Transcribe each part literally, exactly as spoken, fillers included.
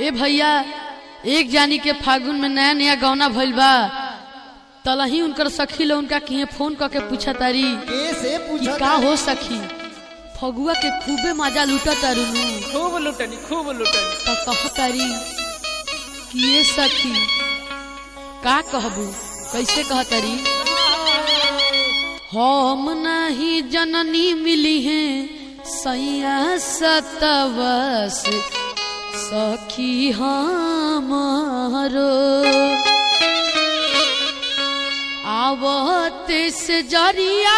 ए भैया एक जानी के फागुन में नया नया गौना भइल बा, तलही उनकर सखी लो उनका किए फोन करके पूछा तारी कैसे पूछा का हो सखी फगुआ के खूबे मजा लूटा तारू खूब लुटनी खूब लुटनी तो कह तारी कि ये सखी का कहबू कैसे कह तारी हम नहीं जननी मिली है सैया सतवस सखी हमारो आवत से जरिया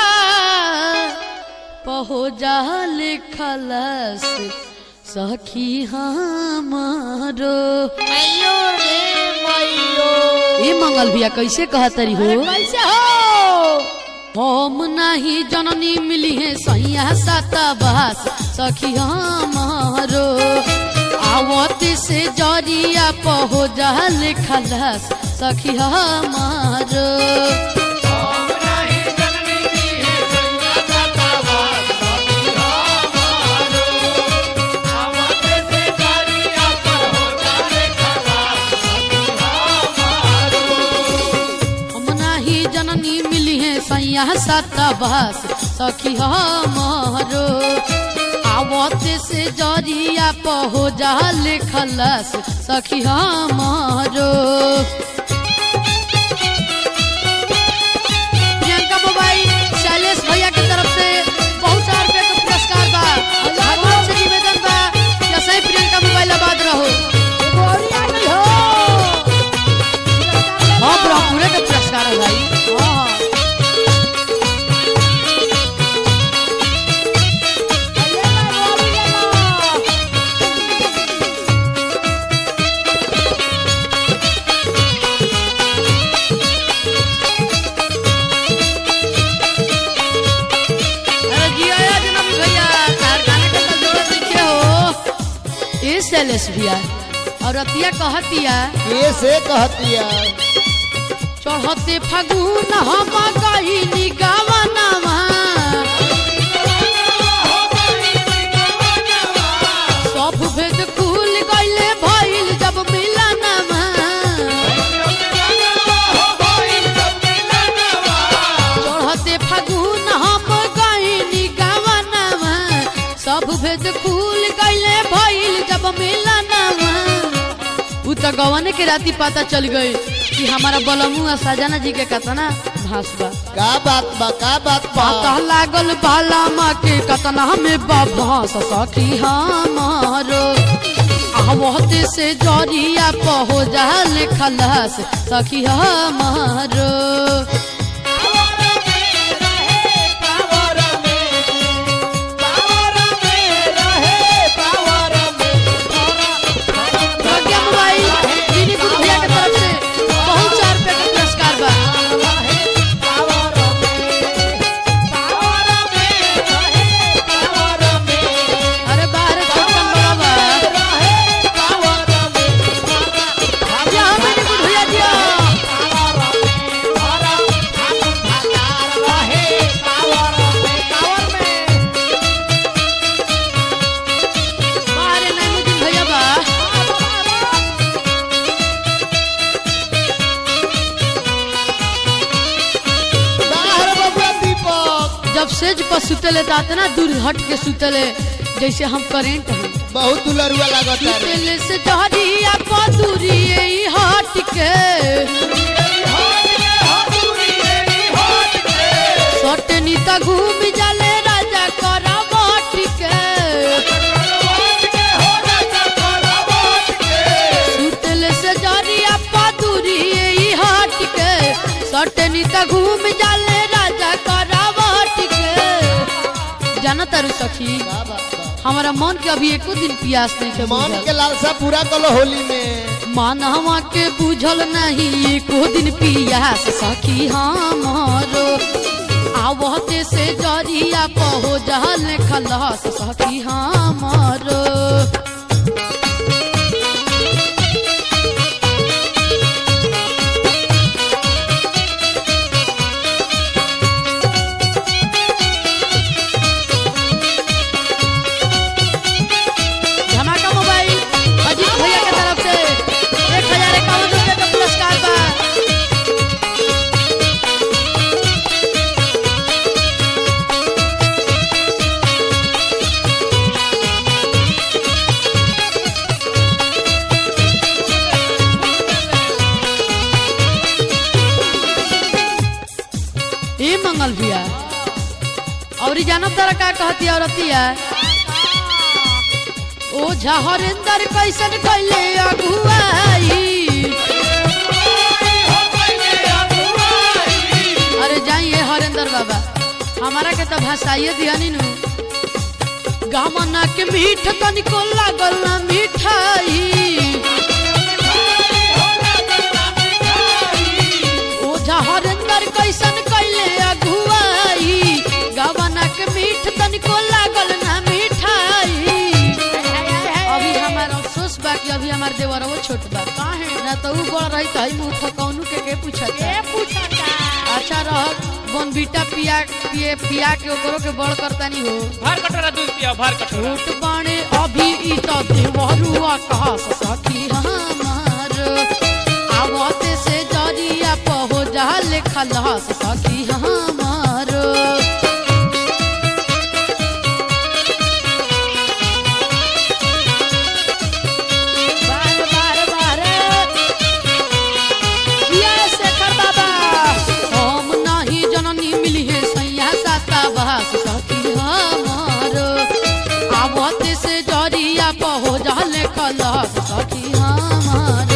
पहो जाल खलस सखी हमारो मैयो रे मैयो ये मंगल भैया कैसे कहतरी हो कैसे हो हम नहीं जननी मिली है सैया सतवास सखी हमारो आवत से जरिया पहो जाल खलस सखी हमारो सैया सतवास सखी हमारो आवत से जरिया पहो जाल खलस सखी हमारो प्रियंका मोबाइल शैलेश भैया की तरफ से बहुत सारा रुपये का पुरस्कार बा भगवान से निवेदन बा जैसे ही प्रियंका मोबाइल आबाद रहो हाँ पूरे का पुरस्कार है भाई। शैलेश भैया और अतिया कहतिया कैसे कहतिया चढ़ते फागुन हम गहिनी गावनमा सब भेद खुल गइले भइल जब मिलनमा चढ़ते फागुन हम गहिनी गावनमा सब भेद खुल गइले भइल जब मिलनमा उ त गवाने के राती पता चल गई कि हमारा बलमुआ साजना जी के कतना भास बा का बात बा का बात बा पता लागल बाला माँ के कतना में बाभास सखी हमारो आवत से जरिया पहो जाल खलस सखी हमारो जब सेज पर सुतले तना दूर हट के सुतले जैसे हम करेंट हैं बहुत दुलरुआ लागत है सुतले से जहरिया पर दूरी हट के सटनी त घूम जाले राजा करा बट के सुतले से जहरिया पर दूरी हट के सटनी त घूम जाले राजा करा जाना तारू सखी हमारा मन के अभी एको दिन प्यास नहीं है मन के लालसा पूरा कलो होली में मानवा के बुझल नहीं एको दिन प्यास सखी हमारो आवत से जरिया पहो जाल खलस सखी हमारो धमाका मोबाइल अजीत भैया की तरफ और जानो तारा का कहती औरतिया ओझा हरेंद्र कैसन कैले अगुआई अरे जाइए हरेंद्र बाबा हमारा के तो भाषाइए दियानी नु गामना के मीठ तनिको लागल ना मिठाई ओझा हरेंद्र कैसन कैले अगुआई गामना के मीठ तनिको लागल ना मिठाई अभी हमार अफसोस बा कि अभी हमार देवर वो छोट बा काहे ना तो उ बड़ रही त मुंह फकौनु के के पूछता के पूछता अच्छा रह बोनबीटा पिया पिए पिया के ओकरो के बड़ करतानी हो भर कटोरा दूध पिया भर कटोरा छोट बाणे अभी ई त देवरुआ कहा सखी हमार आवते से जरिया पहो जा लेखल सखी हमार बार बार बार किया शेखर बाबा हम नाही जननी मिली है सैया साता बहास सखी हमार आवते से जरिया पहो जा लेखल सखी हमार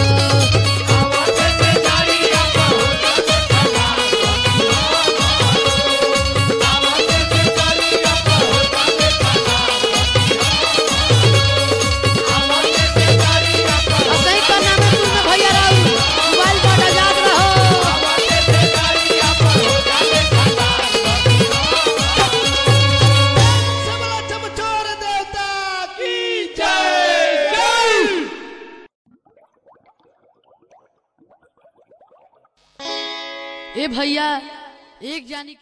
असही का नाम है तुम भैया राऊ मोबाइल पर आजाद रहो चमचोर देवता की ए भैया एक जानी